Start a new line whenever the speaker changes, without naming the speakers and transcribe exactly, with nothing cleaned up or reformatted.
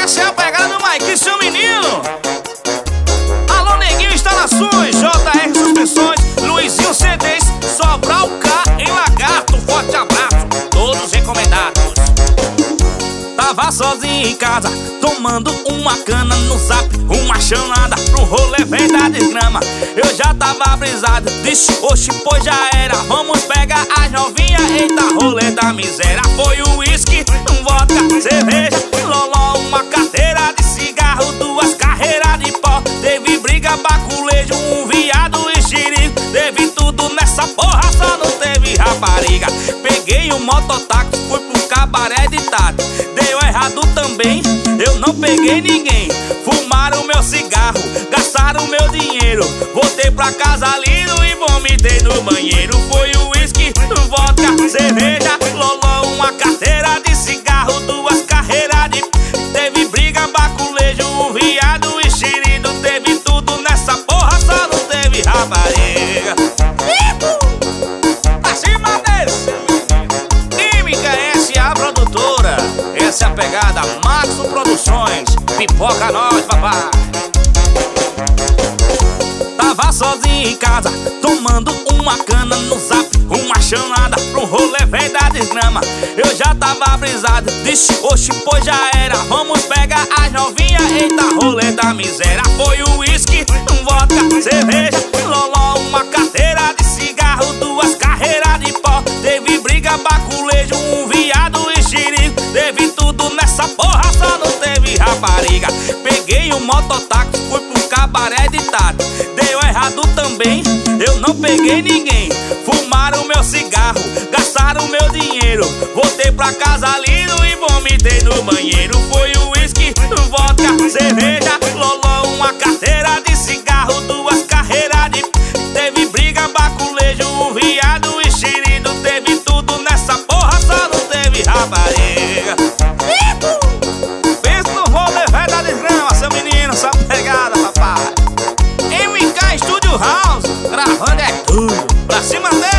Essa é a pegada do Mike, seu menino. Alô, Neguinho Instalações, J R Suspensões, Luizinho C Ds, Sobral K em Lagarto. Forte abraço, todos recomendados. Tava sozinho em casa, tomando uma cana no zap, uma chamada pro rolê vem da desgrama. Eu já tava brisado, disse, oxe, pois já era. Vamos pegar as novinhas, eita, rolê da miséria. Foi o uísque, um vodka, cerveja, loló, uma carteira de cigarro, duas carreiras de pó. Teve briga, baculejo, um viado e xerife. Teve tudo nessa porra, só não teve rapariga. Peguei um mototáxi, fui pro cabaré de tarde. Deu errado também, eu não peguei ninguém. Fumaram meu cigarro, gastaram meu dinheiro. Voltei pra casa lindo e vomitei no banheiro. Foi o uísque, vodka, cerveja, loló, uma carteira de cigarro, duas carreiras de... Teve briga, baculejo, um viado e xerido. Teve tudo nessa porra, só não teve rapariga. Acima desse Química, essa é a produtora. Essa é a pegada, Maxo Produções. Pipoca nós, papai. Tava sozinho em casa, tomando uma cana no zap, uma chamada pro rolê vem da desgrama. Eu já tava brisado, disse, oxe, pois já era. Vamos pegar as novinhas, eita, rolê da miséria. Foi o uísque, um vodka, cerveja, loló, uma carteira de cigarro, duas carreiras de pó. Teve briga, baculejo, um viado e xerife. Teve tudo nessa porra, só não teve rapariga. Peguei um mototáxi, fui pro cabaré de tarde. Deu errado também, eu não peguei ninguém. Fumaram meu cigarro, gastaram meu dinheiro. Voltei pra casa lindo e vomitei no banheiro. Foi o uísque, vodka, cerveja, loló, uma carteira de cigarro, duas carreiras de... Teve briga, baculejo, um viado e xerido. Teve tudo nessa porra, só não teve rapariga. Pensa no rolê velho da desgrama, seu menino, essa pegada, papai. M K Studio House, gravando é tudo. Pra cima dele.